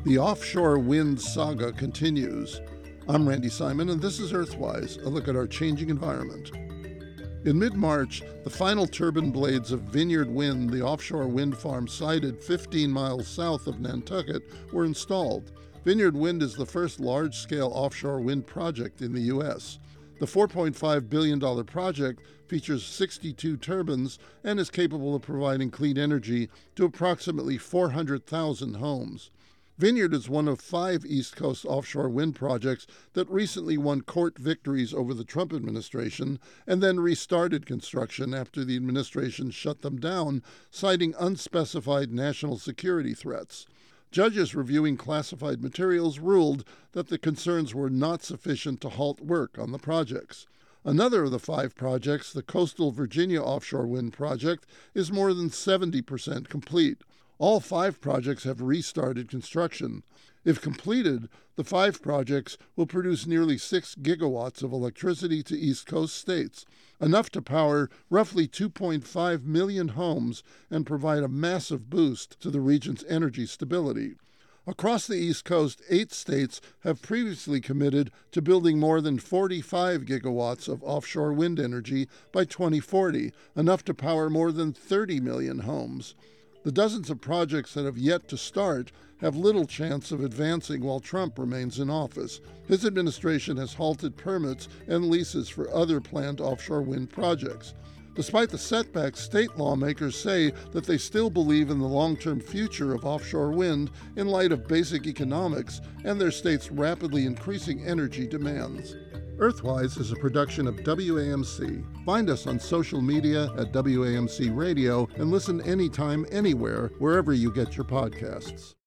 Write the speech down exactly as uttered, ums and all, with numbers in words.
The offshore wind saga continues. I'm Randy Simon, and this is Earthwise, a look at our changing environment. In mid-March, the final turbine blades of Vineyard Wind, the offshore wind farm sited fifteen miles south of Nantucket, were installed. Vineyard Wind is the first large-scale offshore wind project in the U S. The four point five billion dollars project features sixty-two turbines and is capable of providing clean energy to approximately four hundred thousand homes. Vineyard is one of five East Coast offshore wind projects that recently won court victories over the Trump administration and then restarted construction after the administration shut them down, citing unspecified national security threats. Judges reviewing classified materials ruled that the concerns were not sufficient to halt work on the projects. Another of the five projects, the Coastal Virginia Offshore Wind Project, is more than seventy percent complete. All five projects have restarted construction. If completed, the five projects will produce nearly six gigawatts of electricity to East Coast states, enough to power roughly two point five million homes and provide a massive boost to the region's energy stability. Across the East Coast, eight states have previously committed to building more than forty-five gigawatts of offshore wind energy by twenty forty, enough to power more than thirty million homes. The dozens of projects that have yet to start have little chance of advancing while Trump remains in office. His administration has halted permits and leases for other planned offshore wind projects. Despite the setbacks, state lawmakers say that they still believe in the long-term future of offshore wind in light of basic economics and their state's rapidly increasing energy demands. Earthwise is a production of W A M C. Find us on social media at W A M C Radio and listen anytime, anywhere, wherever you get your podcasts.